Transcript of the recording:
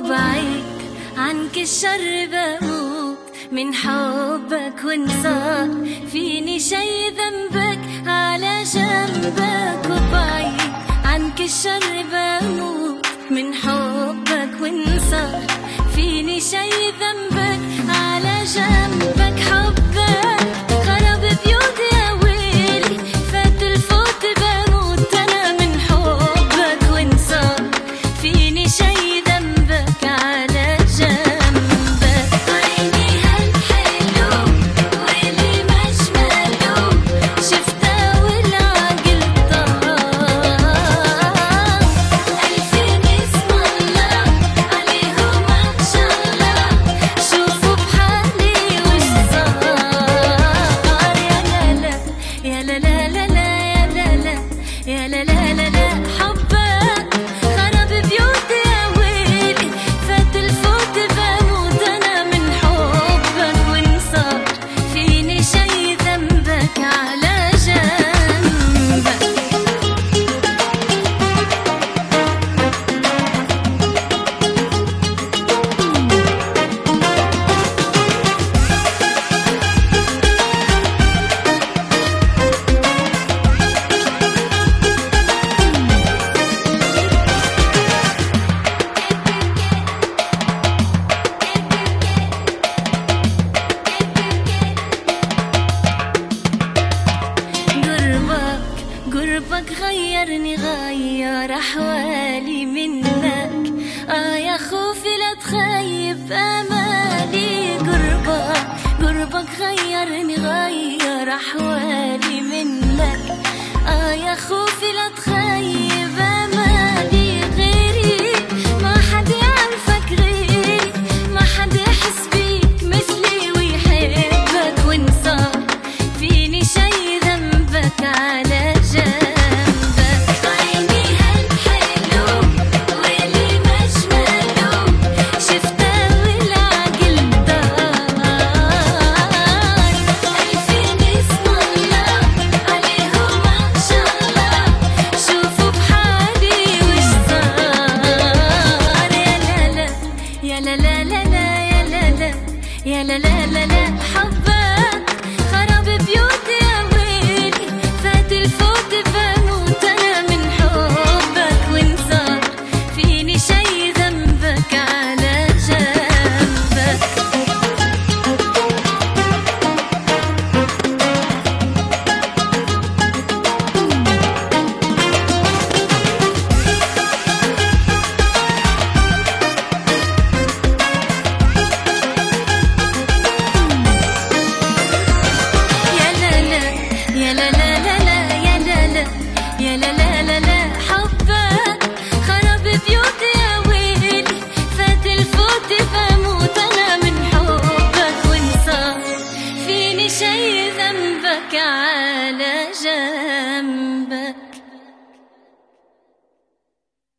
وبعيد عنك الشر بموت من حبك، وانصار فيني شي ذنبك على جنبك. وبعيد عنك الشر بموت من حبك، وانصار فيني شي ذنبك على جنبك. حبك خرب بيوتي يا ويلي، فات الفوت بموت انا من حبك، وانصار فيني شي ذنبك على جنبك. عيني هالحلو واللي مجمله شفته والعقل طار، ألفين اسم الله عليهم ما شاء الله، شوفوا بحالي وش صار. يا لا لا لا لا يا لا لا لا يا لا لا لا لا. حبك خرب بيوتي يا ويلي، فات الفوت بموت انا من حبك، وانصار فيني شي ذنبك على جنبك. قربك غيرني، غير أحوالي منك، يا خوفي لا تخيب أمالي. قربك غيرني، غير أحوالي منك، يا خوفي لا تخيب أمالي. غيري ما حد يعرفك، غيري ما حد يحس بيك مثلي ويحبك، وانصار فيني شي ذنبك على جنبك. عيني هالحلو واللي مجمله شفته والعقل دار، ألفين اسم الله عليهم ما شاء الله، شوفوا بحالي وش صار. يا لا لا لا لا يا لا لا لا يا لا لا لا لا. حبك خرب بيوتي يا ويلي، فات الفوت بموت انا من حبك، وانصار فيني شي ذنبك على جنبك. يا لا لا لا لا يا لا لا يا لا لا لا لا. حبك خرب بيوتي يا ويلي، فات الفوت بموت انا من حبك، وانصار فيني شي ذنبك على جنبك.